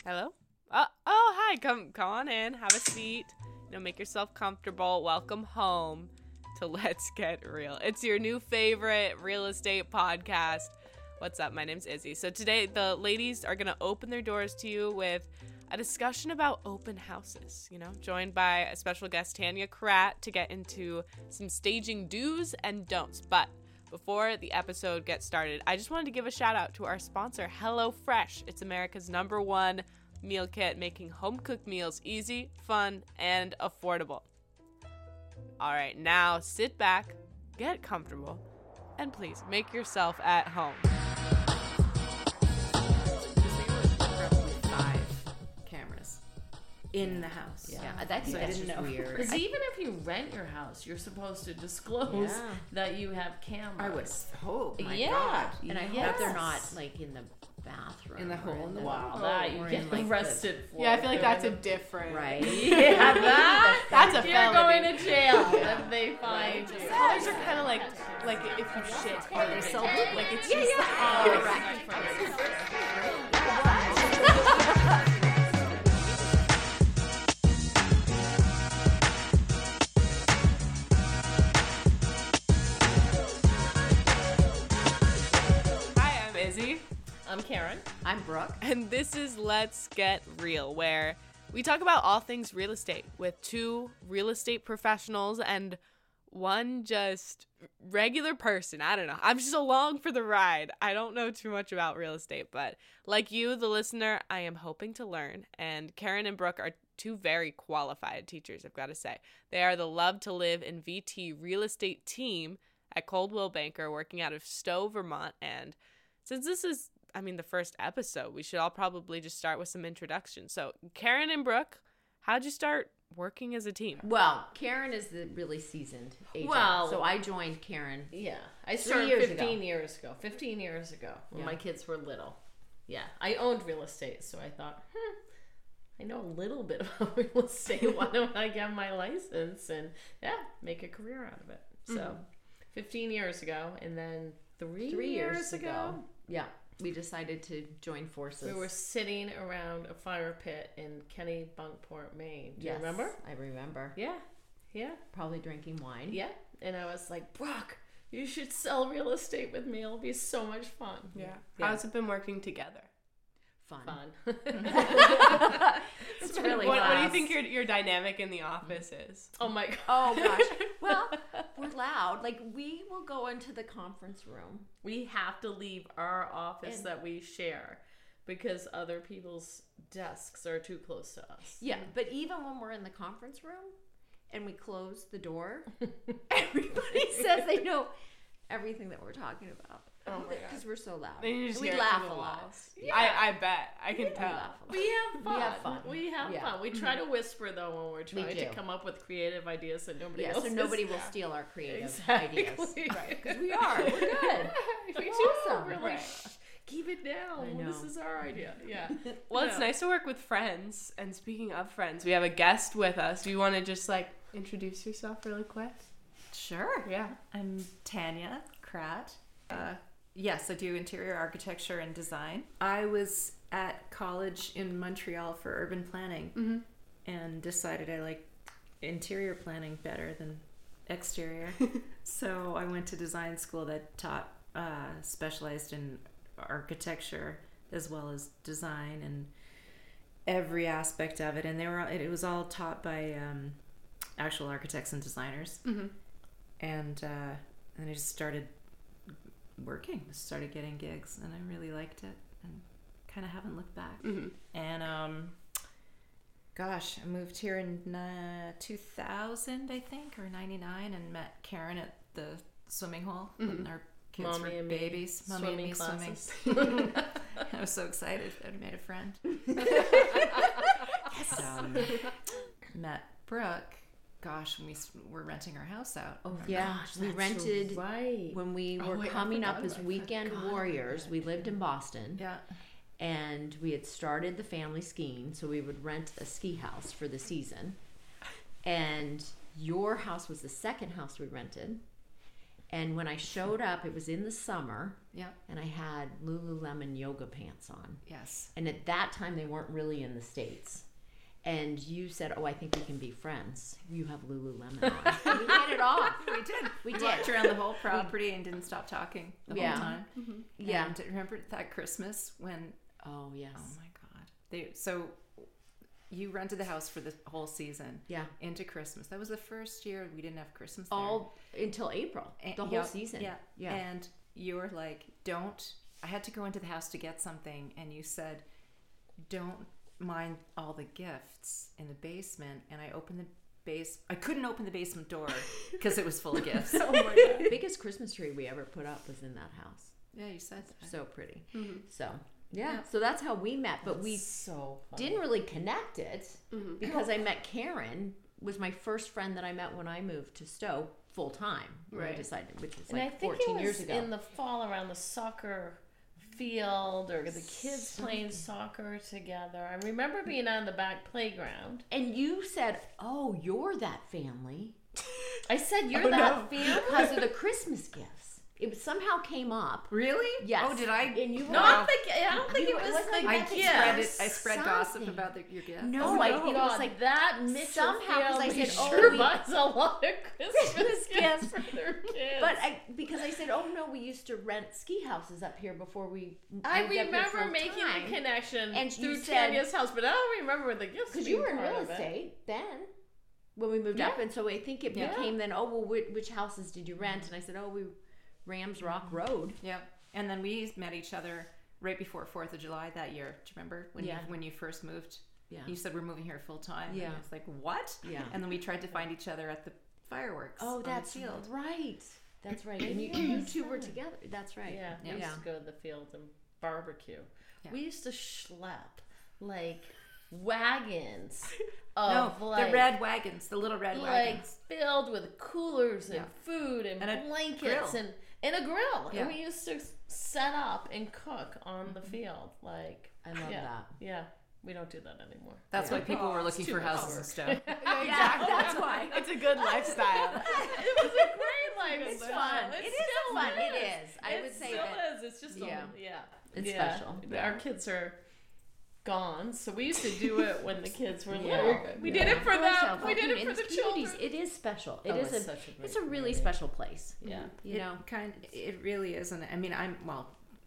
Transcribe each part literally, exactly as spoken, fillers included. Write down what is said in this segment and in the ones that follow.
Hello? Uh, oh, hi. Come come on in. Have a seat. You know, make yourself comfortable. Welcome home to Let's Get Real. It's your new favorite real estate podcast. What's up? My name's Izzy. So today the ladies are going to open their doors to you with a discussion about open houses, you know, joined by a special guest, Tanya Kratt, to get into some staging do's and don'ts. But before the episode gets started, I just wanted to give a shout out to our sponsor, HelloFresh. It's America's number one meal kit, making home-cooked meals easy, fun, and affordable. All right, now sit back, get comfortable, and please make yourself at home. In the house. Yeah, yeah that's, so that's just know. weird. Because even if you rent your house, you're supposed to disclose yeah. that you have cameras. I would hope. My yeah. God. And I hope yes. they're not like in the bathroom. In the hole in the wall. Wow, that you get like arrested the, for. Yeah, I feel like that's a different. Right. Yeah, that, that's a You're felony. going to jail if they find you. Colors are kind of like, like if you shit. Or they're so big. Like it's yeah, just yeah. like, oh, right. I'm Karen. I'm Brooke. And this is Let's Get Real, where we talk about all things real estate with two real estate professionals and one just regular person. I don't know. I'm just along for the ride. I don't know too much about real estate, but like you, the listener, I am hoping to learn. And Karen and Brooke are two very qualified teachers, I've got to say. They are the Love to Live in V T real estate team at Coldwell Banker, working out of Stowe, Vermont. And since this is I mean, the first episode, we should all probably just start with some introductions. So, Karen and Brooke, how'd you start working as a team? Well, Karen is the really seasoned agent. Well, so I joined Karen. Yeah, I started years fifteen ago. years ago. fifteen years ago when yeah. my kids were little. Yeah, I owned real estate, so I thought, hmm, I know a little bit about real estate. Why don't I get my license and, yeah, make a career out of it? So, mm-hmm. fifteen years ago, and then three, three years, years ago, ago, yeah. we decided to join forces. We were sitting around a fire pit in Kennebunkport, Maine. Do yes, you remember? I remember. Yeah. Yeah. Probably drinking wine. Yeah. And I was like, Brooke, you should sell real estate with me. It'll be so much fun. Yeah. yeah. How's it been working together? Fun. Fun. It's really what, fun. What do you think your your dynamic in the office is? Oh my god. Oh gosh. Well, we're loud. Like we will go into the conference room. We have to leave our office And- that we share because other people's desks are too close to us. Yeah, but even when we're in the conference room and we close the door, everybody says they know everything that we're talking about. Oh my Because we're so loud. Then you just we hear it laugh through a the lot. walls. Yeah. I, I bet. I can We tell. laugh a lot. We have fun. We have fun. We have Yeah. fun. We try to whisper though when we're trying do. to come up with creative ideas that nobody Yeah, else so is. nobody will yeah. steal our creative Exactly. ideas. Right, because we are. We're good. we It's do. awesome. We're like, Right. keep it down. I know. This is our idea. Yeah. Well, it's No. nice to work with friends. And speaking of friends, we have a guest with us. Do you want to just like introduce yourself really quick? Sure. Yeah. I'm Tanya Kratt. Uh, yes, I do interior architecture and design. I was at college in Montreal for urban planning Mm-hmm. and decided I like interior planning better than exterior. So I went to design school that taught, uh, specialized in architecture as well as design and every aspect of it. And they were it, it was all taught by um, actual architects and designers. Mm-hmm. And uh, and I just started working, started getting gigs, and I really liked it, and kind of haven't looked back. Mm-hmm. And um, gosh, I moved here in uh, two thousand, I think, or ninety-nine, and met Karen at the swimming hole Mm-hmm. when our kids Mommy were and me babies. Mommy swimming and me classes. swimming. I was so excited. I'd made a friend. Yes. Um, met Brooke. Gosh, when we s- were renting our house out. Oh, yeah. Gosh, we that's rented right. when we Oh, were wait, I coming up forgot as about- I weekend forgot warriors. about We lived in Boston. Yeah. And we had started the family skiing, so we would rent a ski house for the season. And your house was the second house we rented. And when I showed up, it was in the summer, Yeah. and I had Lululemon yoga pants on. Yes. And at that time, they weren't really in the States. And you said, "Oh, I think we can be friends. You have Lululemon on." And we hit it off. We did. We We did. walked around the whole property and didn't stop talking the Yeah. whole time. Yeah. And remember that Christmas when? Oh yes. Oh my God! They so you rented the house for the whole season. Yeah. Into Christmas. That was the first year we didn't have Christmas there. All until April. And- The whole yeah, season. Yeah. Yeah. And you were like, "Don't." I had to go into the house to get something, and you said, "Don't mind all the gifts in the basement." And I opened the base. I couldn't open the basement door because it was full of gifts. Oh my God. The biggest Christmas tree we ever put up was in that house. Yeah, you said that. So pretty. Mm-hmm. So yeah. Yeah. So that's how we met. But we so funny. didn't really connect it Mm-hmm. because I met Karen. Was my first friend that I met when I moved to Stowe full time. When I Right. decided, which was And like I think fourteen it was years ago. in the fall around the soccer field or the kids playing soccer together. I remember being on the back playground. and you said, "Oh, you're that family." I said, "You're Oh, that no. family." Because of the Christmas gifts. It somehow came up. Really? Yes. Oh, did I? And you were No, I don't think I don't think You- it was it was the like I that gift. spread it. I spread gossip Something. about the, your gift. No, Oh I my think it God, was like that Mitchell somehow, 'cause I family said, "Oh, sure we-" buys a lot of Christmas Christmas gifts gifts. for their kids. But I, because I said, "Oh no, we used to rent ski houses up here before we." I moved up here remember full making time. the connection And you through said- Tanya's house, but I don't remember the gifts. Because being you were in part real of it. estate then, when we moved Yeah. up, and so I think it Yeah. became then. Oh well, which, which houses did you rent? And I said, "Oh, we Rams Rock Road." Yeah. And then we met each other right before Fourth of July that year. Do you remember when Yeah. you when you first moved? Yeah. You said we're moving here full time. Yeah. And it's like what? Yeah. And then we tried to find each other at the fireworks. Oh, on that's the field. right. That's right. And you, you two were together. That's right. Yeah, we Yeah. used to go to the field and barbecue. Yeah. We used to schlep like wagons No, of like the red wagons, the little red like wagons. filled with coolers and Yeah. food and, And a blankets grill. and and a grill. Yeah. And we used to s- set up and cook on the field. Like I love yeah, that. yeah. We don't do that anymore. That's why people were Oh, looking it's for too much houses and work. stuff. Yeah, exactly. That's why. It's a good lifestyle. It was a great lifestyle. It's fun. It It is still fun. is. It is. I it would say still that. is. It's just Yeah. a, yeah. It's yeah. special. Our kids are gone, so we used to do it when the kids were Yeah. little. We did it for Of course, them. how We did fun. it In for the these communities, children. It is special. It Oh, is it's a. such a great It's a really community. special place. Yeah. You it know. kind it really isn't. I mean, I'm well.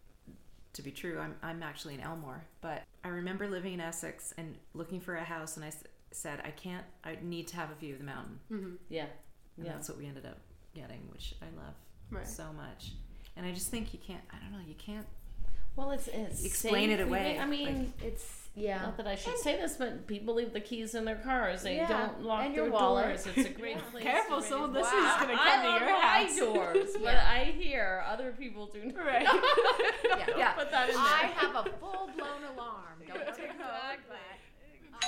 To be true, I'm I'm actually in Elmore, but I remember living in Essex and looking for a house, and I s- said I can't. I need to have a view of the mountain, Yeah. and Yeah. that's what we ended up getting, which I love Right. so much. And I just think you can't. I don't know. You can't. Well, it's it's Explain it safe. We away, make- I mean, It's yeah. not that I should say this, but people leave the keys in their cars. They Yeah. don't lock And their your wallet. doors. It's a great Yeah. place. Careful, to someone raise- listening is gonna come I to love your my house. doors, but Yeah. I hear other people do not. Right. Yeah. Don't Yeah. put that in there. I have a full blown alarm. Don't worry about it.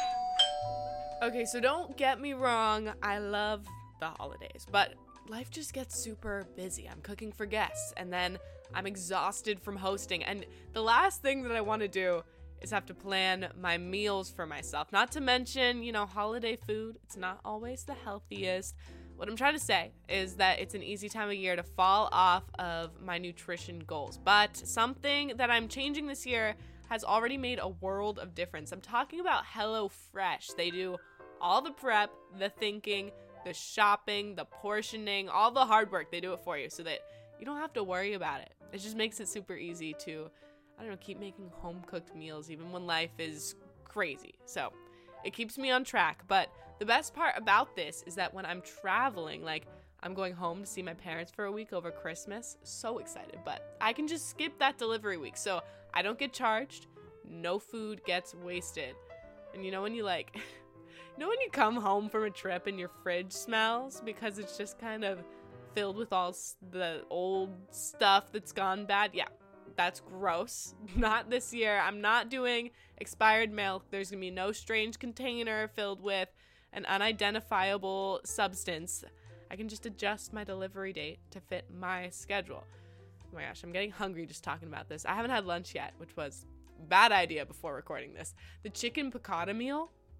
Okay, so don't get me wrong, I love the holidays, but life just gets super busy. I'm cooking for guests, and then I'm exhausted from hosting. And the last thing that I want to do is have to plan my meals for myself. Not to mention, you know, holiday food, it's not always the healthiest. What I'm trying to say is that it's an easy time of year to fall off of my nutrition goals. But something that I'm changing this year has already made a world of difference. I'm talking about HelloFresh. They do all the prep, the thinking, the shopping, the portioning, all the hard work. They do it for you so that you don't have to worry about it. It just makes it super easy to, I don't know, keep making home-cooked meals even when life is crazy. So it keeps me on track. But the best part about this is that when I'm traveling, like I'm going home to see my parents for a week over Christmas, so excited, but I can just skip that delivery week. So I don't get charged, no food gets wasted. And you know when you like, you know when you come home from a trip and your fridge smells because it's just kind of filled with all s- the old stuff that's gone bad? Yeah, that's gross. Not this year. I'm not doing expired milk. There's gonna be no strange container filled with an unidentifiable substance. I can just adjust my delivery date to fit my schedule. Oh my gosh, I'm getting hungry just talking about this. I haven't had lunch yet, which was a bad idea before recording this. The chicken piccata meal,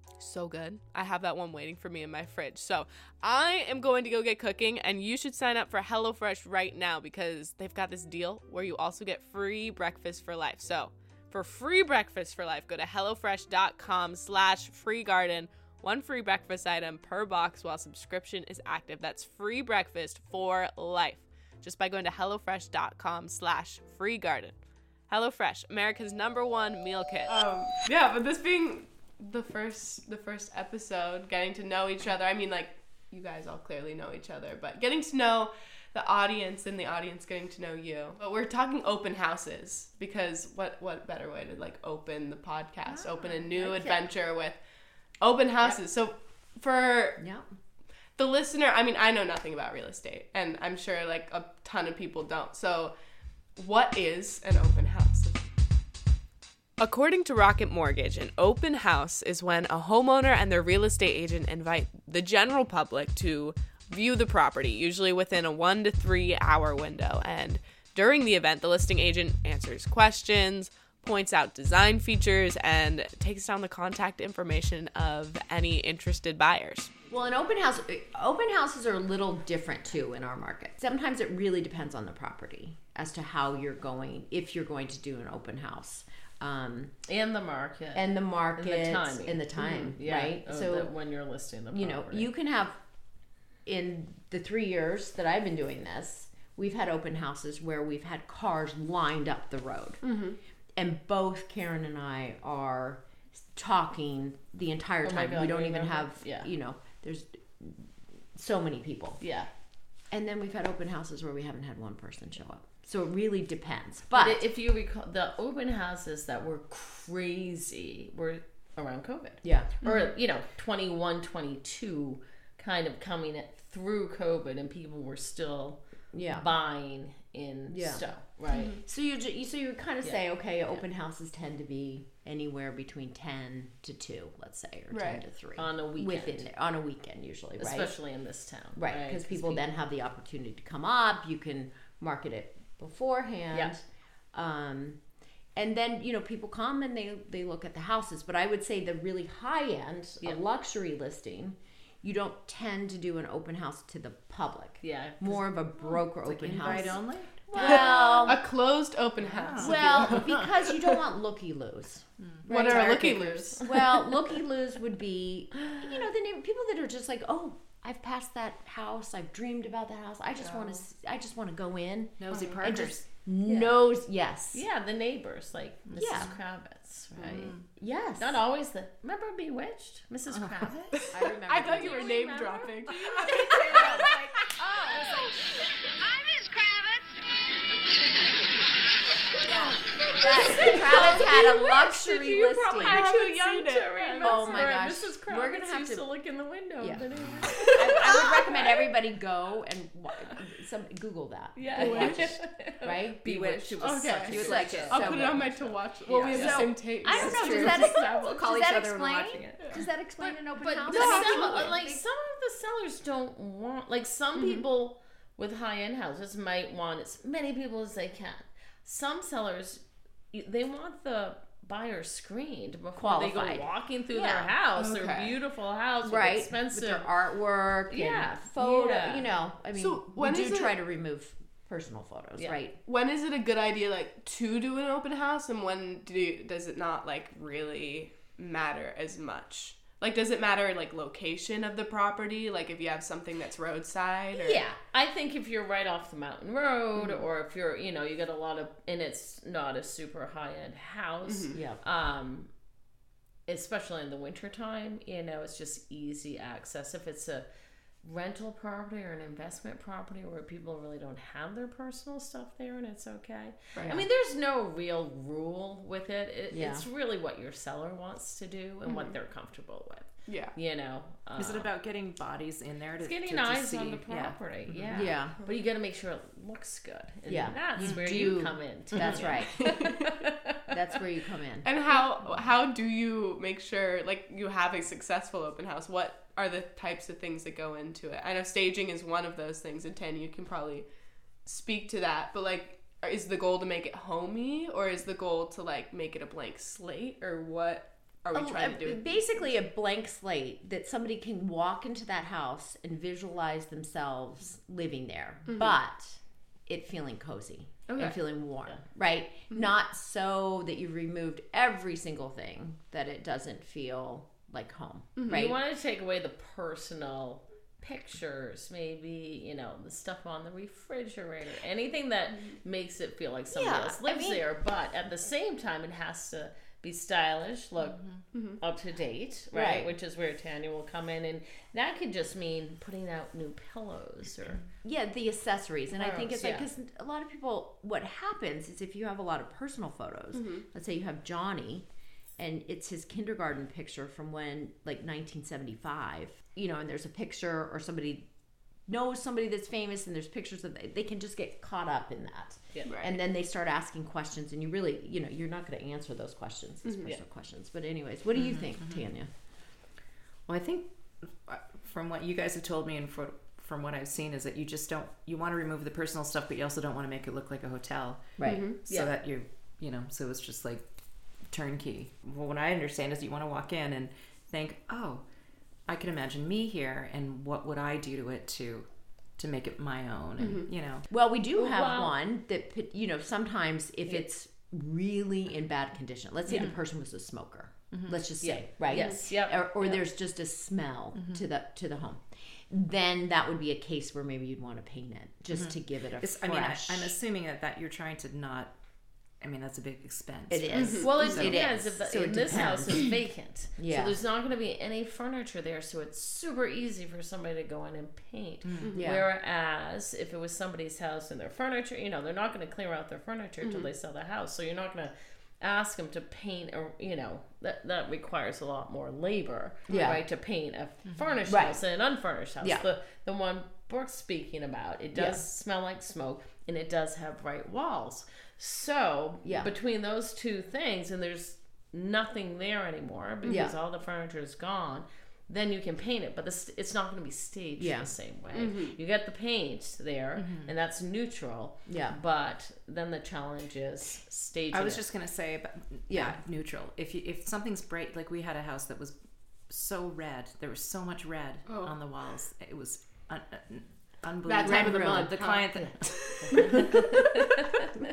So good. I have that one waiting for me in my fridge. So I am going to go get cooking, and you should sign up for HelloFresh right now because they've got this deal where you also get free breakfast for life. So for free breakfast for life, go to HelloFresh.com slash free garden. One free breakfast item per box while subscription is active. That's free breakfast for life just by going to HelloFresh.com slash free garden. HelloFresh, America's number one meal kit. Um, yeah, but this being the first the first episode, getting to know each other. I mean, like, you guys all clearly know each other, but getting to know the audience and the audience getting to know you. But we're talking open houses because what what better way to, like, open the podcast, ah, open a new adventure with open houses. Yep. So for yeah. the listener, I mean, I know nothing about real estate, and I'm sure, like, a ton of people don't. So what is an open house? According to Rocket Mortgage, an open house is when a homeowner and their real estate agent invite the general public to view the property, usually within a one to three hour window. And during the event, the listing agent answers questions, points out design features, and takes down the contact information of any interested buyers. Well, an open house, open houses are a little different too in our market. Sometimes it really depends on the property as to how you're going, if you're going to do an open house. Um, and the market. And the market. And the time. And the time, mm-hmm. yeah. right? Oh, so the, when you're listing the property. You know, you can have, in the three years that I've been doing this, we've had open houses where we've had cars lined up the road. Mm-hmm. And both Karen and I are talking the entire oh my time. God, we don't even remember? have, yeah. you know, there's so many people. Yeah. And then we've had open houses where we haven't had one person show up. So it really depends. But, but if you recall, the open houses that were crazy were around COVID. Yeah. Or, mm-hmm. you know, twenty-one, twenty-two kind of coming at, through COVID, and people were still yeah. buying in yeah. stuff, right? Mm-hmm. So you you so you would kind of yeah. say, okay, open yeah. houses tend to be anywhere between ten to two, let's say, or right. ten to three on a weekend. Within there, on a weekend usually, right? Especially in this town, right? Because right? people, people then have the opportunity to come up. You can market it beforehand. Yeah. Um, and then, you know, people come and they they look at the houses. But I would say the really high end, yeah. a luxury listing, you don't tend to do an open house to the public. Yeah. More of a broker it's open like house. invite only? Well, a closed open house. well, because you don't want looky-loos. What right? are looky-loos? Well, looky-loos would be, you know, the name, people that are just like, oh, I've passed that house. I've dreamed about that house. I just Oh. want to. I just want to go in. Nosy and Parkers. just knows. Yes. Yeah, the neighbors, like Missus Yeah. Kravitz, right? Mm. Yes. Not always the, remember Bewitched? Missus Kravitz? I remember. I thought you that. were name dropping. That Kravitz had a luxury you listing. probably I too haven't young seen to it. remember. Oh my gosh. Missus Kravitz We're gonna have used to- to look in the window. Yeah. of the neighbor. I, I would recommend everybody go and wa- some Google that. Yeah. And watch it, right? Bewitched. It was Okay. such a You would good like show. it. I'll So put it good. on my to watch. Well, we have Yeah. the So, same taste. I don't know. true. Does that, We'll call does each that other when we're explain? watching it. Does that explain an open But house? the I sell- think- like some of the sellers don't want, like some people with high end houses might want as many people as they can. Some sellers, you- they want the buyer screened before they Qualified. go walking through Yeah. their house, Okay. their beautiful house, right, with expensive. with their artwork, Yeah. and photo. Yeah. You know, I mean, So we when do is it- try to remove personal photos, Yeah. right? When is it a good idea, like, to do an open house, and when do you, does it not, like, really matter as much? Like, does it matter, like, location of the property? Like, if you have something that's roadside? Or... Yeah, I think if you're right off the mountain road, or if you're, you know, you get a lot of, and it's not a super high end house. Yeah. Um, especially in the wintertime, you know, it's just easy access. If it's a rental property or an investment property where people really don't have their personal stuff there, and it's okay. Right. I mean, there's no real rule with it. it Yeah. It's really what your seller wants to do and what they're comfortable with. Yeah. You know, Is it um, about getting bodies in there to, it's getting to, to eyes see? on the Yeah. property? Yeah. Yeah. But you got to make sure it looks good. And Yeah. that's You where do. you come in. too. That's right. That's where you come in. And how how do you make sure, like, you have a successful open house? What are the types of things that go into it? I know staging is one of those things, and Tanya, you can probably speak to that. But, like, is the goal to make it homey, or is the goal to, like, make it a blank slate, or what? are we a- trying to a- do? basically a blank slate that somebody can walk into that house and visualize themselves living there, but it feeling cozy Okay. and feeling warm, right? Not so that you've removed every single thing that it doesn't feel like home, right? You want to take away the personal pictures, maybe, you know, the stuff on the refrigerator, anything that makes it feel like somebody Yeah, else I lives mean- there. But at the same time, it has to be stylish, look up to date, right? Right. Which is where Tanya will come in, and that could just mean putting out new pillows or Yeah, the accessories. And I think it's like, Yeah. because a lot of people, what happens is if you have a lot of personal photos, let's say you have Johnny and it's his kindergarten picture from when, like nineteen seventy-five, you know, and there's a picture or somebody knows somebody that's famous and there's pictures of, they can just get caught up in that. Yeah. Right. And then they start asking questions and you really, you know, you're not going to answer those questions, those personal questions. But anyways, what do you think, Tanya? Well, I think uh, from what you guys have told me and for, from what I've seen is that you just don't, you want to remove the personal stuff, but you also don't want to make it look like a hotel. Right. So Yeah. that you, you know, so it's just like turnkey. Well, what I understand is you want to walk in and think, oh, I can imagine me here and what would I do to it to, to make it my own, and you know. Well, we do have Well- one that, put- you know, sometimes if it's really in bad condition, let's say the person was a smoker, let's just say, Yeah. right? Yes, yep, Or, or yep. there's just a smell to the to the home. Then that would be a case where maybe you'd want to paint it just to give it a It's, fresh. I mean, I, I'm assuming that, that you're trying to not, I mean, that's a big expense. it is. Well, it So- depends. If the, So it in this house depends. is vacant, Yeah. so there's not going to be any furniture there, so it's super easy for somebody to go in and paint. Yeah. Whereas if it was somebody's house and their furniture, you know, they're not going to clear out their furniture until they sell the house, so you're not going to ask them to paint, or you know, that that requires a lot more labor, Yeah. right, to paint a furnished Right. house and an unfurnished house. Yeah. The the one Brooke's speaking about, it does Yeah. smell like smoke and it does have bright walls. So Yeah. between those two things, and there's nothing there anymore because Yeah. all the furniture is gone, then you can paint it, but this, it's not going to be staged Yeah. the same way. You get the paint there, and that's neutral. Yeah. But then the challenge is staging. I was it. just gonna say, about, Yeah. yeah, neutral. If you, if something's bright, like we had a house that was so red, there was so much red Oh. on the walls. It was un, un, unbelievable. That time of the Red month. The huh? client that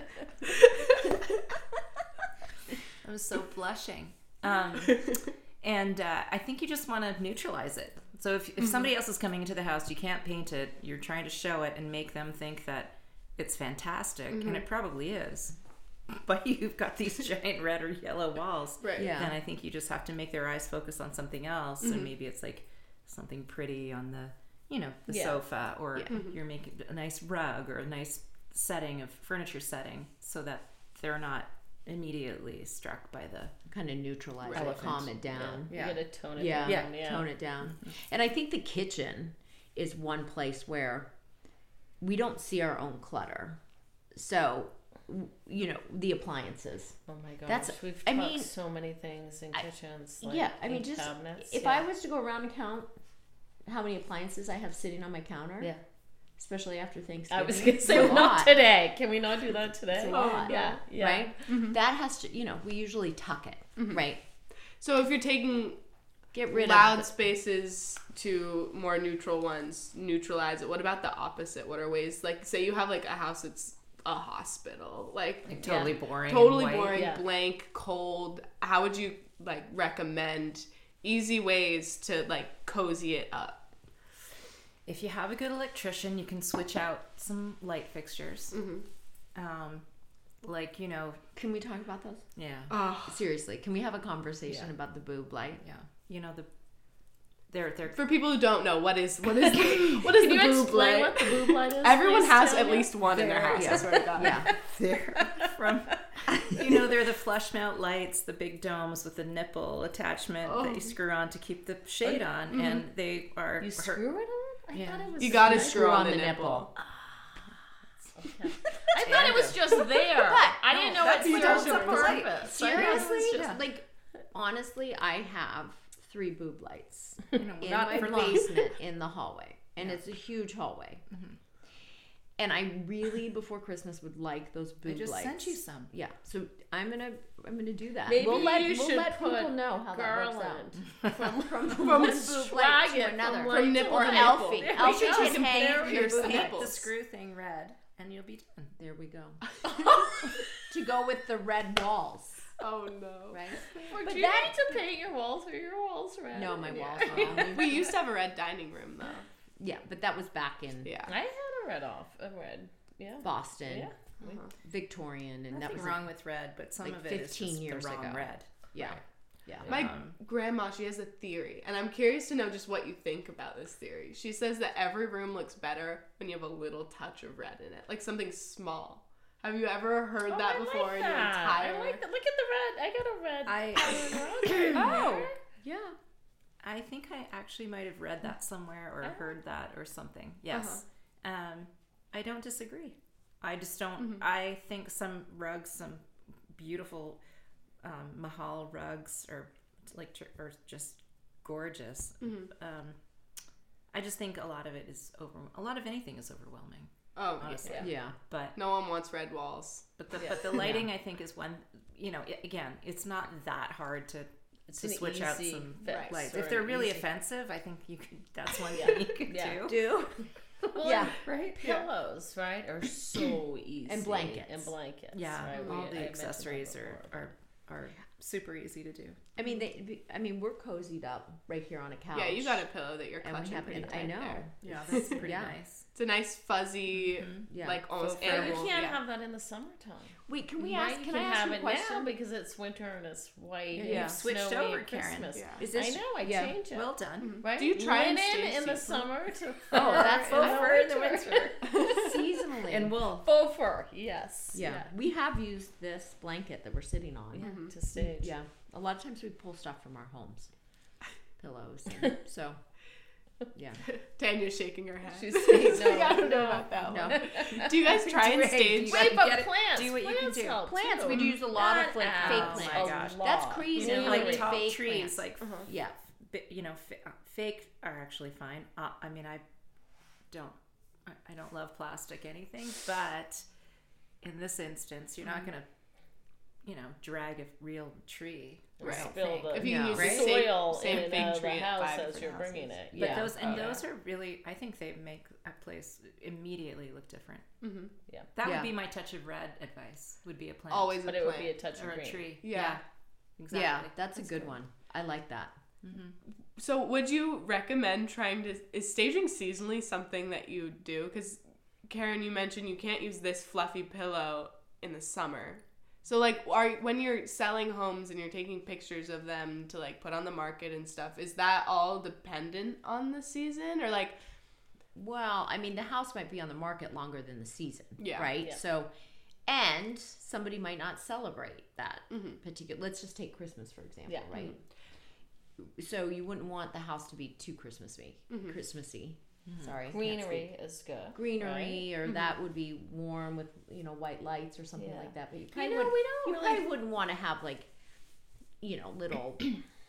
I was so blushing. Um, and uh, I think you just want to neutralize it. So if, if somebody else is coming into the house, you can't paint it. You're trying to show it and make them think that it's fantastic, and it probably is. But you've got these giant red or yellow walls. Right. Yeah. Then I think you just have to make their eyes focus on something else, and maybe it's like something pretty on the, you know, the Yeah. sofa, or you're making a nice rug or a nice setting of furniture setting, so that they're not immediately struck by the kind of neutralize it, Elephant. calm it down. You gotta tone it Yeah. down. Yeah. Yeah. Tone it down. And I think the kitchen is one place where we don't see our own clutter. So, w- you know, the appliances. Oh my gosh. That's- We've I taught mean, so many things in kitchens. Like yeah, I mean, in just cabinets. if yeah. I was to go around and count how many appliances I have sitting on my counter, Yeah. especially after Thanksgiving, I was gonna say it's a not lot. today. Can we not do that today? It's a lot. Yeah. Yeah. Right? That has to, you know, we usually tuck it, right? So if you're taking Get rid loud of the, spaces to more neutral ones, neutralize it. What about the opposite? What are ways, like, say you have like a house that's a hospital, like, like totally boring, totally and white. boring, Yeah. blank, cold. How would you like recommend easy ways to like cozy it up? If you have a good electrician, you can switch out some light fixtures. Um, like, you know, can we talk about those? yeah, Oh, Seriously, can we have a conversation Yeah. about the boob light? yeah, you know the they're they're for people who don't know, what is what is what is Can the you boob explain light? what the boob light is? Everyone please, has Tanya? at least one in their There, house. yeah. I swear to God. Yeah. they're from you know they're the flush mount lights, the big domes with the nipple attachment that you screw on to keep the shade on, and they are You her- screw it on? I Yeah. thought it was You gotta nice. screw on the nipple. Okay. I thought it was just there. I didn't know that's it what served does a it for light. purpose. I thought it was Seriously, just- like honestly, I have three boob lights you know, in not my for long. basement in the hallway, and it's a huge hallway. And I really, before Christmas, would like those I boob just lights. sent you some. Yeah, so I'm gonna I'm gonna do that. Maybe we'll let, you we'll should let put people know how that works garland out. from From, from one one boob swag light it to another. from, From light nipple or to nipple. Elfie. There Elfie we go. can You can hang pair from your your boob. nipples. Paint the screw thing red, and you'll be done. There we go. To go with the red walls, Oh no. right? Or But do you that- need to paint your walls or your walls red? No, my Yeah. walls are only. We used to have a red dining room though. Yeah, but that was back in Yeah. I had a red off, a red. Yeah. Boston, Yeah. Victorian, and that Nothing was wrong with red, but some like of it is fifteen just years the wrong ago. red. yeah, yeah. My Um, grandma, she has a theory, and I'm curious to know just what you think about this theory. She says that every room looks better when you have a little touch of red in it, like something small. Have you ever heard Oh, that I before like in your that. entire? I like that. Look at the red. I got a red. I pattern around oh, there. Yeah. I think I actually might have read that somewhere or Oh. heard that or something. Yes. Um, I don't disagree. I just don't. I think some rugs, some beautiful um, Mahal rugs, are like tr- are just gorgeous. Um, I just think a lot of it is over. A lot of anything is overwhelming, Oh, honestly. yeah. Yeah. But No one wants red walls. but the Yeah. but the lighting, I think, is one. You know, i- again, it's not that hard to. It's to an switch out easy some fix lights. or If they're an really easy- offensive, I think you could. That's one Yeah. thing you could Yeah. do. Do. Well, Yeah. and Right. pillows, right, are so easy. And blankets. And blankets. Yeah, right? We- all I the mentioned accessories that are, before. are are super easy to do. I mean, they. I mean, we're cozied up right here on a couch. Yeah, you got a pillow that you're And we clutching have. pretty And tight I know. there. Yeah, that's pretty Yeah. nice. It's a nice fuzzy, Yeah. like almost Faux fur. But animal. you can't yeah. have that in the summertime. Wait, can we Right? ask? You Can, can I ask have you a it question? now because it's winter and it's white. Yeah, and you've switched snowy over, at Karen. Christmas. Yeah. Is this? I know. I yeah. change it. Well done. Right? Do you try and linen stay in the seasonal? summer to Oh, that's fur faux fur in the winter. Seasonally. And wool. Faux fur, yes. yeah. we have used this blanket that we're sitting on. Yeah, to stage. Yeah. A lot of times we pull stuff from our homes, pillows. And so, yeah. Tanya's shaking her head. She's saying She's like, no, I don't know no, about that no. one. Do you guys try and Wait, stage? you Wait, gotta but get it- plants. do what you can plants do. help Plants, too. we use a lot of That like adds fake Oh plants. my a gosh. That's lot. crazy. You know, like really tall fake trees, plants. like Yeah. bi- you know, fa- uh, fake are actually fine. Uh, I mean, I don't, I, I don't love plastic anything, but in this instance, you're not gonna, you know, drag a real tree. And Right. spill the If you No, use right? the same, soil same in and fig out of tree the at house five as different you're houses. bringing it. But Yeah. those and Oh, yeah. those are really, I think they make a place immediately look different. Mm-hmm. Yeah. That Yeah. would be my touch of red advice. Would be a plant, Always But a it would plant. be a touch or of a green. tree. Yeah. exactly. Yeah, that's, a good, one. I like that. So, would you recommend trying to is staging seasonally something that you do? Because Karen, you mentioned you can't use this fluffy pillow in the summer. So, like, are when you're selling homes and you're taking pictures of them to like put on the market and stuff, is that all dependent on the season, or like? Well, I mean, the house might be on the market longer than the season, Yeah. right? Yeah. So, and somebody might not celebrate that Mhm. particular. Let's just take Christmas for example, Yeah. right? So you wouldn't want the house to be too Christmassy. Mhm. Christmassy. Sorry, can't Greenery speak. is good. Greenery, or that would be warm with you know white lights or something Yeah. like that. But you You probably know, would, we don't you really. probably wouldn't want to have like, you know, little.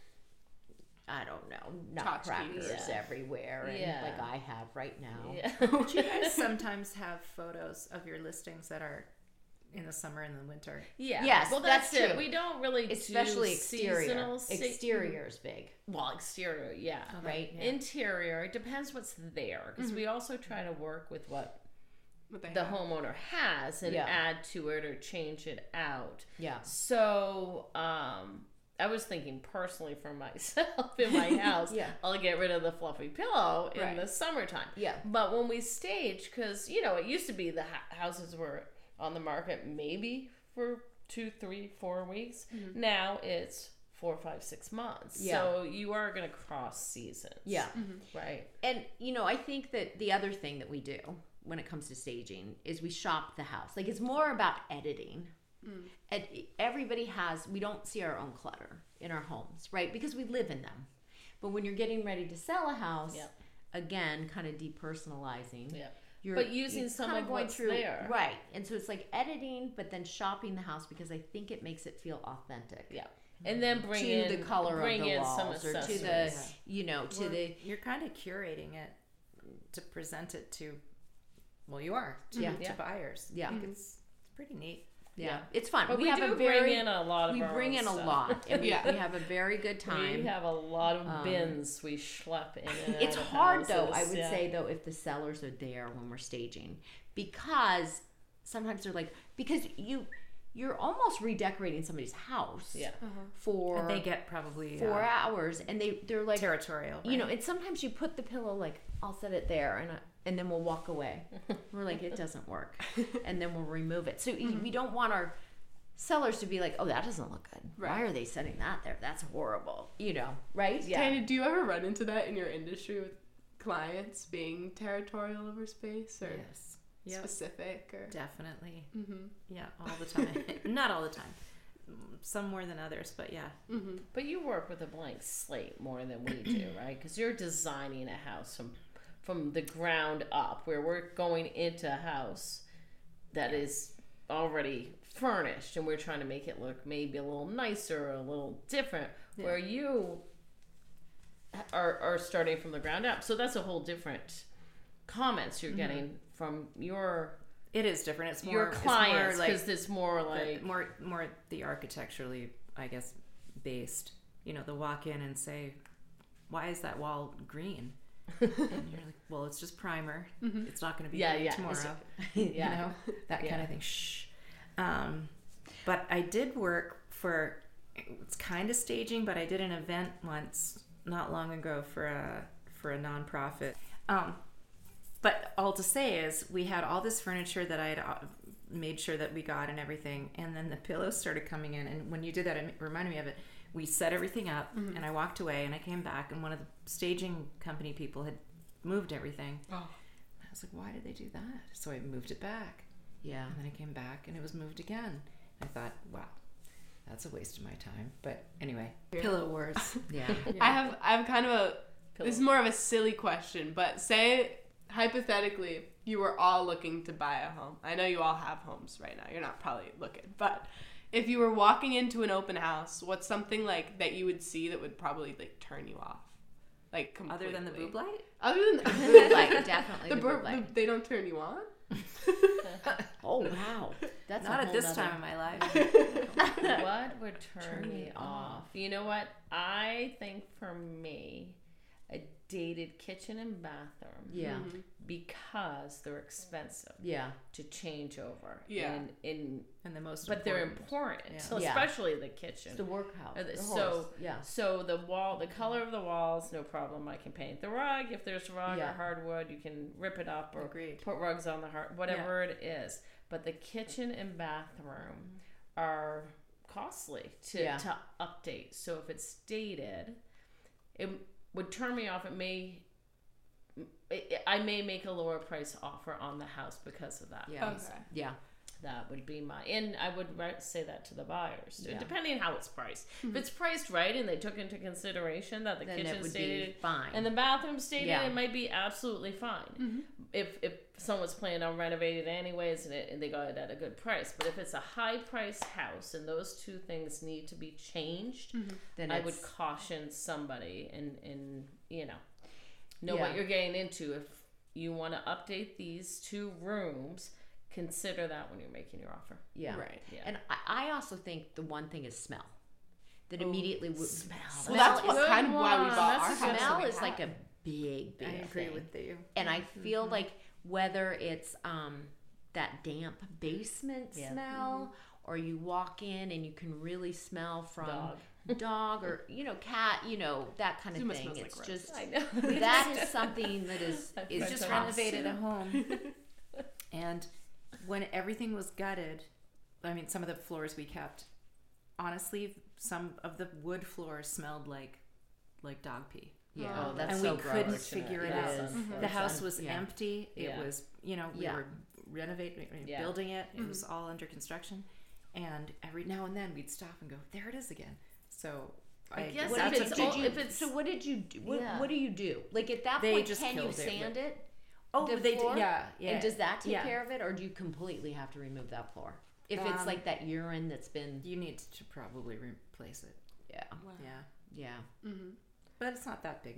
I don't know, nutcrackers Tchotchkes. Yeah. everywhere, and Yeah. like I have right now. Yeah. Do you guys sometimes have photos of your listings that are in the summer and the winter? Yeah. Yes, well, that's, that's it. true. We don't really Especially do exterior. seasonal se- Exterior is big, Well, exterior, yeah. right? Yeah. Interior, it depends what's there because we also try to work with what What they the have. homeowner has and Yeah. add to it or change it out. Yeah. So, um, I was thinking personally for myself in my house, Yeah. I'll get rid of the fluffy pillow in Right. the summertime. Yeah. But when we stage, because, you know, it used to be the ha- houses were on the market maybe for two, three, four weeks. Mm-hmm. Now it's four, five, six months. Yeah. So you are going to cross seasons. Yeah. Right. And you know, I think that the other thing that we do when it comes to staging is we shop the house. Like it's more about editing. And everybody has, we don't see our own clutter in our homes, right? Because we live in them. But when you're getting ready to sell a house, Yep. again, kind of depersonalizing. Yeah. You're, But using you're some kinda of what's there. Right. And so it's like editing, but then shopping the house because I think it makes it feel authentic. Yeah. And then bring To in the color bring of the in walls some or to the, accessories. you know, to Well, the, you're kind of curating it to present it to well, you are to, Yeah. to Yeah. buyers. Yeah. I think it's, it's pretty neat. Yeah, Yeah. it's fun. But we, we, have do a very bring in a lot of we our bring own in a stuff. lot, and we, Yeah. we have a very good time. We have a lot of Um, bins we schlep in and out It's of hard though, I houses, would yeah. say though, if the sellers are there when we're staging, because sometimes they're like, because you you're almost redecorating somebody's house Yeah. for And they get probably four uh, hours, and they they're like, territorial. you know, right? and sometimes you put the pillow like, I'll set it there, and I, and then we'll walk away. We're like, it doesn't work, and then we'll remove it. So Mm-hmm. we don't want our sellers to be like, oh, that doesn't look good. Why Right. are they setting that there? That's horrible. You know, right? Yeah. Tanya, do you ever run into that in your industry with clients being territorial over space or yes. Yep. specific or? Definitely. Mm-hmm. Yeah, all the time. Not all the time. Some more than others, but yeah. Mm-hmm. But you work with a blank slate more than we do, right? Because you're designing a house from from the ground up, where we're going into a house that is already furnished, and we're trying to make it look maybe a little nicer or a little different. Where you are are starting from the ground up, so that's a whole different comments you're getting from your It is different. It's more your clients, it's more because it's more like like the, more more the architecturally, I guess, based. You know, they'll walk in and say, "Why is that wall green?" And you're like, "Well, it's just primer. It's not going to be Yeah, green yeah. tomorrow." Yeah. You know, that kind Yeah. of thing. Shh. Um, but I did work for. It's kind of staging, but I did an event once not long ago for a for a nonprofit. Um, but all to say is, we had all this furniture that I had uh, made sure that we got and everything, and then the pillows started coming in. And when you did that, it reminded me of it. We set everything up, and I walked away, and I came back, and one of the staging company people had moved everything. Oh. I was like, why did they do that? So I moved it back, Yeah. and then I came back, and it was moved again. I thought, wow, that's a waste of my time. But anyway, pillow wars. Yeah. I have I have kind of a this is more of a silly question, but say hypothetically you were all looking to buy a home. I know you all have homes right now. You're not probably looking, but if you were walking into an open house, what's something like that you would see that would probably like turn you off? Like completely. Other than the boob light? Other than the Boob light, definitely the, the bur- boob light. the- they don't turn you on? Oh wow, that's a Not at whole this nother- time in my life. what would turn, Turn me me off? You know what? I think for me, a dated kitchen and bathroom. Yeah. Mm-hmm. Because they're expensive Yeah. to change over. Yeah. In, in And the most but they're important. important. Yeah. So Yeah. especially the kitchen. It's the workhouse. Uh, the- the so- horse. yeah. So the wall, the color of the walls, no problem. I can paint the rug. If there's rug Yeah. or hardwood, you can rip it up or Agreed. put rugs on the hard, whatever it is. But the kitchen and bathroom are costly to, Yeah. to update. So if it's dated, it would turn me off. It may, it, I may make a lower price offer on the house because of that. Yeah. Okay. Yeah. That would be my, and I would ri- say that to the buyers too, Yeah. depending on how it's priced. If it's priced right and they took into consideration that the Then it kitchen would stated be fine. and the bathroom stated, Yeah. it might be absolutely fine. If if someone's planning on renovating it anyways and, it, and they got it at a good price, but if it's a high price house and those two things need to be changed, then I it's, would caution somebody and and you know know Yeah. what you're getting into. If you want to update these two rooms, consider that when you're making your offer. yeah. Right. Yeah. And I, I also think the one thing is smell. That immediately would smell. Well, that's is- what Good kind of why we one. bought That's our a house. good that smell we is like have. a big, big I agree thing. with you. And I feel like whether it's um that damp basement Yeah. smell or you walk in and you can really smell from Dog. dog or you know cat, you know that kind of Zuma thing. smells like It's rose. just I know. that is something that is I've is tried Just to tough. renovated a home, and when everything was gutted, I mean, some of the floors we kept. Honestly, some of the wood floors smelled like like dog pee. Yeah, Oh, that's and so we couldn't gross. figure it It out. is. The It's house un- was yeah. empty. It Yeah. was, you know, we Yeah. were renovating, Yeah. building it. It was all under construction, and every now and then we'd stop and go, "There it is again." So I, guess What if did, it's did all- you, if it's- so what did you do? What, Yeah. what do you do? Like at that They point, just can you killed it sand it? oh, the they floor? did, yeah, yeah. And does that take yeah. care of it, or do you completely have to remove that floor? If it's Um, like that urine that's been, You need to probably replace it. yeah, Yeah, yeah, Mm-hmm. but it's not that big a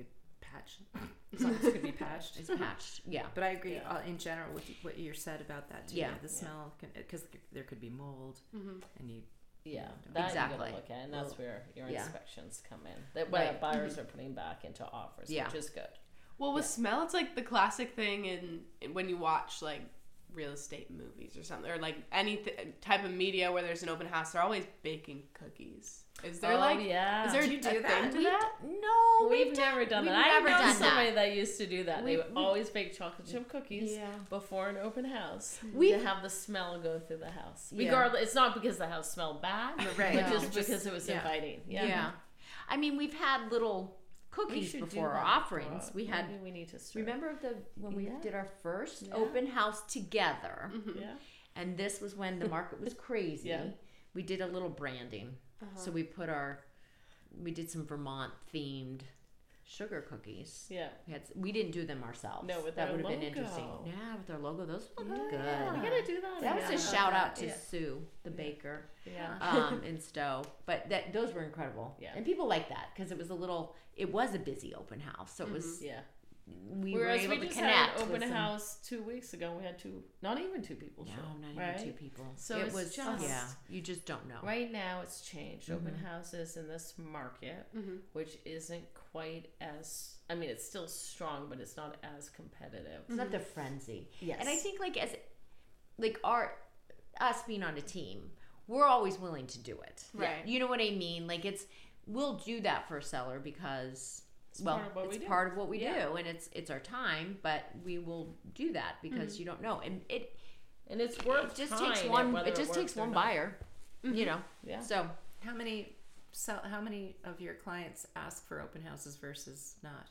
patch. As long as it could be patched. It's patched. Yeah. But I agree Yeah. uh, in general with what you said about that too. Yeah. The smell, because there could be mold, Mm-hmm. and you. Yeah, that you Exactly. gotta look at, and that's Well, where your yeah. inspections come in. That Right. what buyers are putting back into offers, Yeah. which is good. Well, with Yeah. smell, it's like the classic thing in, in when you watch like real estate movies or something, or like any th- type of media where there's an open house. They're always baking cookies. Is there oh, like yeah. is there Do you do a that? thing to We that? d- no, We've, we've never done we've that. never I know done somebody that. that. used to do that. We- they would we- always bake chocolate chip cookies Yeah. before an open house We- to have the smell go through the house. Yeah. Regardless, it's not because the house smelled bad, Right. but No. just because it was Yeah. inviting. Yeah. Yeah. I mean, we've had little We cookies should do before our that offerings. for- We had. maybe we need to start. Remember the when we Yeah. did our first Yeah. open house together, Yeah. and this was when the market was crazy. Yeah. We did a little branding, so we put our, we did some Vermont themed sugar cookies. Yeah. We had we didn't do them ourselves. No, with that our would have been interesting. logo. Yeah, with our logo, those looked Yeah. good. We gotta do that. That was again. a shout out to Yeah. Sue, the baker, Yeah. um, in Stowe. But that those were incredible. Yeah. And people liked that because it was a little. It was a busy open house, so it was. Yeah. We Whereas were we able to just connect. had an open with some- house two weeks ago. We had two, not even two people No, show. not right? even two people. So it it's was just- yeah. You just don't know. Right now, it's changed. Open Mm-hmm. houses in this market, Mm-hmm. which isn't quite as. I mean, it's still strong, but it's not as competitive. It's not the frenzy. Yes. And I think like as, like our, us being on a team, we're always willing to do it. Right. You know what I mean? Like it's we'll do that for a seller because. well, part of what it's we do. part of what we Yeah. do, and it's it's our time, but we will do that because you don't know, and it And it's worth it just trying takes it, one. whether It just takes works or one not. buyer, you know. Yeah. So How many sell? How many of your clients ask for open houses versus not?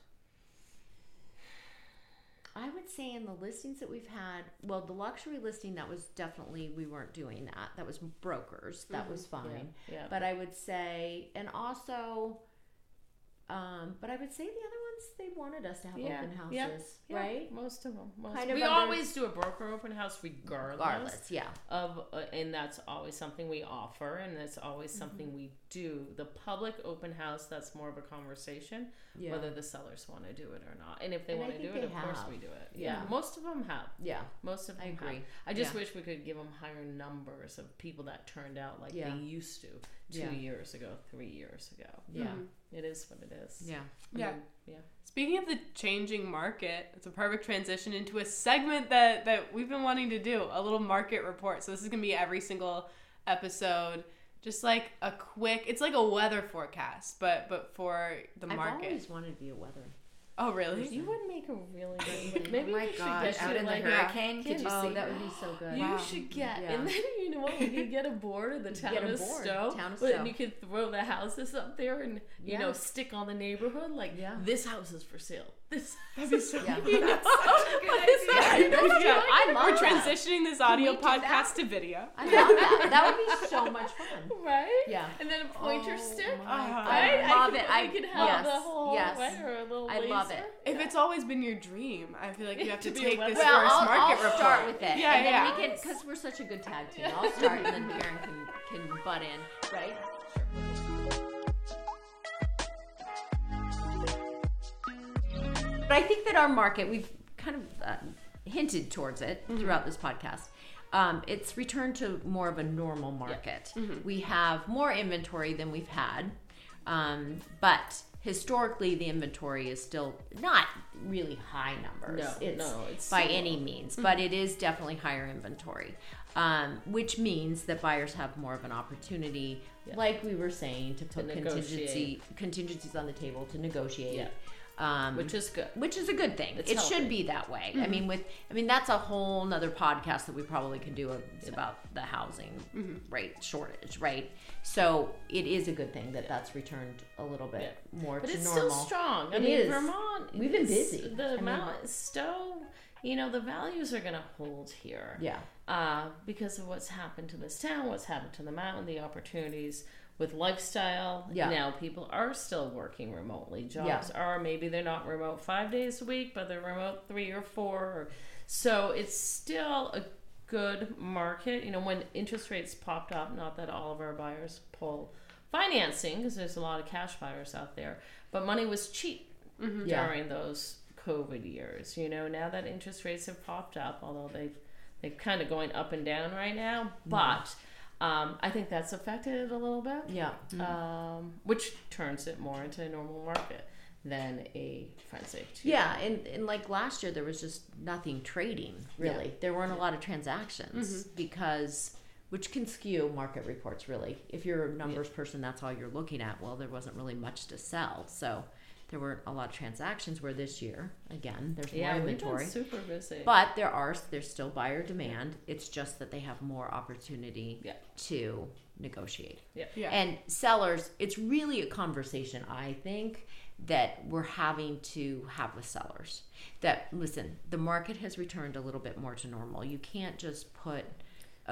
I would say in the listings that we've had, well, the luxury listing that was definitely we weren't doing that. That was brokers. That was fine. Yeah. But I would say, and also, um, but I would say the other ones they wanted us to have Yeah, open yeah, houses, Yeah, right? Most of them. Most Kind of we under- always do a broker open house regardless, Regardless, yeah. of, uh, and that's always something we offer, and that's always something we do. The public open house, that's more of a conversation, Yeah. whether the sellers want to do it or not, and if they And I want to think do it, they of course have. we do it. Yeah. Yeah, most of them have. Yeah. Most of them I agree. have. I just Yeah. wish we could give them higher numbers of people that turned out like Yeah. they used to two Yeah. years ago, three years ago. Yeah. It is what it is. Yeah. I Yeah. mean, yeah. Speaking of the changing market, it's a perfect transition into a segment that, that we've been wanting to do, a little market report. So this is going to be every single episode, just like a quick, it's like a weather forecast, but but for the I've market. always wanted to be a weather. Oh, really? You would make a really good. Maybe Oh my we should God, get out you in the like hurricane, could you Oh, see? that would be so good. You Wow. should get, Yeah. and then you know what? We could get a board of the town Get a of board, Stowe, Town of but Stowe. you could throw the houses up there and you Yeah. know stick on the neighborhood like Yeah. this house is for sale. This That'd be so Yeah. you know, what is that? Yeah, Don't you yeah, like I it? love We're that. transitioning this audio we do podcast that? to video. I love that. That would be so much fun. right? Yeah. And then a pointer Oh stick. my Uh-huh. Right? I love could, it. I- we could have the yes, whole yes. right, or a little I love laser. it. If it's always been your dream, I feel like you have to To be a take weather- this Well, first I'll, market I'll report. start with it. Yeah, and then yeah. we can, because we're such a good tag team. I'll start, and then Karen can, can butt in, right? But I think that our market, we've kind of uh, hinted towards it throughout this podcast. Um, it's returned to more of a normal market. We have more inventory than we've had, um, but historically the inventory is still not really high numbers. No, it's no, it's by still any low. means, but it is definitely higher inventory, um, which means that buyers have more of an opportunity, Yeah. like we were saying, to put contingency negotiate. contingencies on the table to negotiate. Yeah. Um, Which is good. which is a good thing. It's it healthy. should be that way. I mean, with I mean that's a whole nother podcast that we probably could do a, about the housing rate shortage, right? So it is a good thing that that's returned a little bit more But to it's normal. still strong. I It mean, is. Vermont. We've been is- busy. The I mean- Mount Stowe, you know, the values are going to hold here. Yeah. Uh, because of what's happened to this town, what's happened to the mountain, the opportunities with lifestyle. Yeah. Now people are still working remotely. Jobs are maybe they're not remote five days a week, but they're remote three or four. Or, so it's still a good market. You know, when interest rates popped up, not that all of our buyers pull financing because there's a lot of cash buyers out there, but money was cheap Yeah. during those COVID years. You know, now that interest rates have popped up, although they've they're kind of going up and down right now, but um, I think that's affected it a little bit. Yeah. Um, which turns it more into a normal market than a frenzy. Yeah, and, and like last year, there was just nothing trading, really. Yeah. There weren't a lot of transactions because, which can skew market reports, really. If you're a numbers person, that's all you're looking at. Well, there wasn't really much to sell. So there weren't a lot of transactions, where this year, again, there's more Yeah, we've inventory. been super busy. But there are, there's still buyer demand. It's just that they have more opportunity Yeah. to negotiate. Yeah. Yeah. And sellers, it's really a conversation, I think, that we're having to have with sellers. That, listen, the market has returned a little bit more to normal. You can't just put a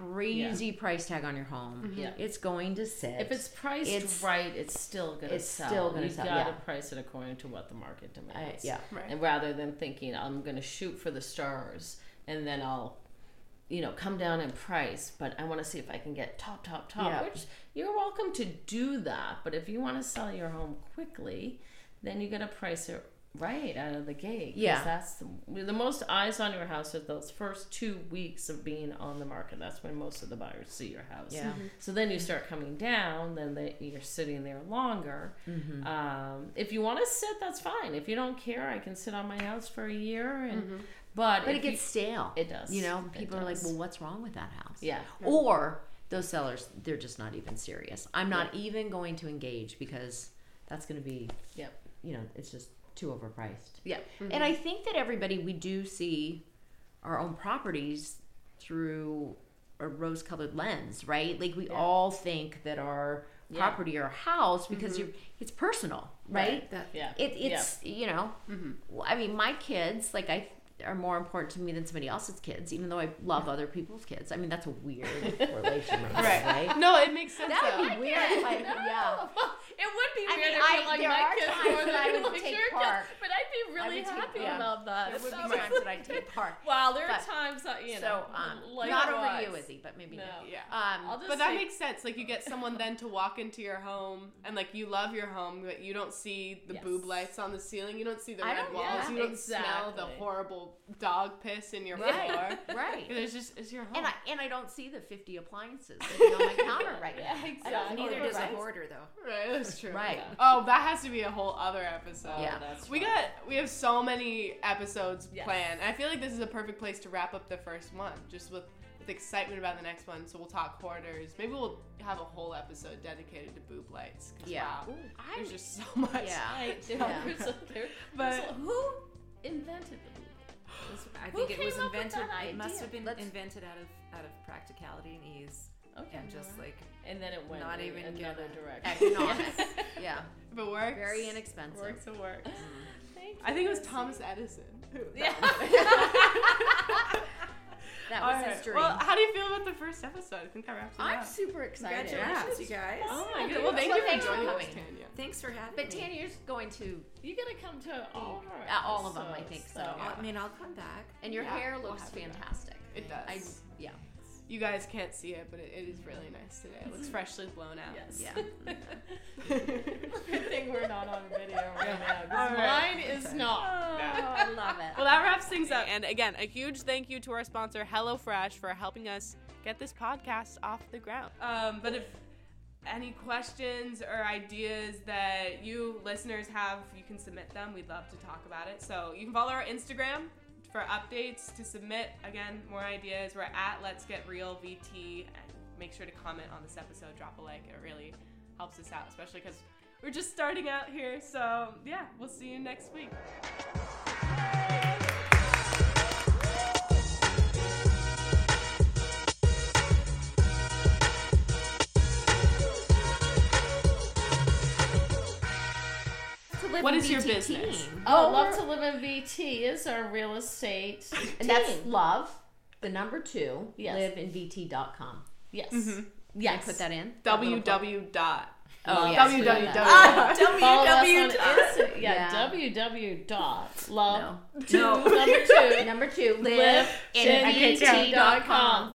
crazy price tag on your home. Yeah. It's going to sit. If it's priced It's- right, it's still gonna it's sell. still gonna you sell, gotta yeah. price it according to what the market I, demands. yeah. Right. And rather than thinking I'm gonna shoot for the stars and then I'll, you know, come down in price, but I want to see if I can get top, top, top. Yeah. Which you're welcome to do that, but if you want to sell your home quickly, then you gotta price it right out of the gate. 'Cause Yeah. that's the, the most eyes on your house are those first two weeks of being on the market. That's when most of the buyers see your house. Yeah. So then you start coming down, then they, you're sitting there longer. Mm-hmm. Um, if you want to sit, that's fine. If you don't care, I can sit on my house for a year. And but But if it gets stale. It does. You know, It people are like, does. well, what's wrong with that house? Yeah. Or those sellers, they're just not even serious. I'm not even going to engage because that's going to be, you, yep, you know, it's just too overpriced. yeah, And I think that everybody, we do see our own properties through a rose-colored lens, right? Like we all think that our Yeah. property or house, because you're, it's personal, right? That, yeah. It, it's, you know, I mean, my kids, like I are more important to me than somebody else's kids, even though I love other people's kids. I mean, that's a weird relation, right? right? No, it makes sense. That would though. be weird. Like, yeah. It would be I weird mean, if I- you're like there my are kids times more that I than would like take your part. kids, but I'd be really would take happy part. about that. There would So- be times that I take part. Wow, there are But- times that you know, So, um, like not over otherwise. you, Izzy, but maybe No. no. Yeah. I'll Um, just But that say- makes sense. Like you get someone then to walk into your home and like you love your home, but you don't see the Yes. boob lights on the ceiling. You don't see the I red don't- walls. yeah, you don't smell the exactly. horrible dog piss in your Right. floor. right. It's just it's your home. And I and I don't see the fifty appliances sitting on my counter right now. Yeah, exactly. neither does a Right. hoarder, though. right, that's true. Right. Oh, that has to be a whole other episode. Yeah. That's We fun. got we have so many episodes Yes. planned. I feel like this is a perfect place to wrap up the first one, just with, with excitement about the next one. So we'll talk hoarders. Maybe we'll have a whole episode dedicated to boob lights. 'Cause, Yeah. wow, Ooh, there's just so much. Yeah. I, there, Yeah. there's a, there, But- there's a- who invented the boob? I Who think it came was up with invented. that It must idea? have been Let's- invented out of out of practicality and ease, Okay, and just like and then it went not in even another given direction. Economics. Yeah. If it works, Very It inexpensive. works. It works. Thank I think it was you. Thomas Edison. Yeah. That All was right. his dream. Well, how do you feel about the first episode? I think that wraps it I'm up. super excited. congratulations, you guys. Oh my Yeah. god. Well, thank Well, you for thanks for joining us, coming. Tanya. Thanks for having But me. Tanya's going to, You gotta come to all of our Uh, all of them, I episodes, think so. Well, I mean, I'll come back. and your Yeah, hair we'll looks have you back. fantastic. It does. I, yeah. You guys can't see it, but it, it is really nice today. It looks freshly blown out. Yes. Yeah. Good thing we're not on video right now. 'Cause All right. mine is not. Oh, I love it. Well, that wraps things up. And again, a huge thank you to our sponsor, HelloFresh, for helping us get this podcast off the ground. Um, but if any questions or ideas that you listeners have, you can submit them. We'd love to talk about it. So you can follow our Instagram for updates, to submit, again, more ideas. We're at Let's Get Real V T. And make sure to comment on this episode, drop a like. It really helps us out, especially because we're just starting out here. So yeah, we'll see you next week. What is your business? Oh, Oh, Love we're- to Live in V T is our real estate And that's team. love, the number two, Yes. live in v t dot com. Yes. Mhm. Yes. Can I put that in? www dot. Oh, yeah. yes, W we W got W. that. Follow us on www. Insta- yeah, Yeah. www dot love No. two No. number two Number two, live live in in V T dot com.